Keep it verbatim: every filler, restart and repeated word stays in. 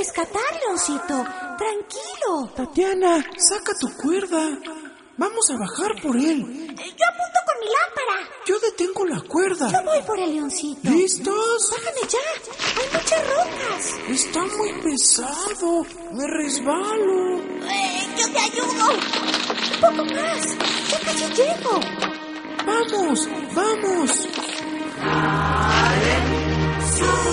rescatar, Leoncito. Tranquilo. Tatiana, saca tu cuerda. Vamos a bajar por él. Yo apunto con mi lámpara. Yo detengo la cuerda. Yo voy por el Leoncito. ¿Listos? Bájame ya. Hay muchas rocas. Está muy pesado. Me resbalo. Eh, yo te ayudo. Un poco más. Ya casi llego. Vamos, vamos. Sale, sube.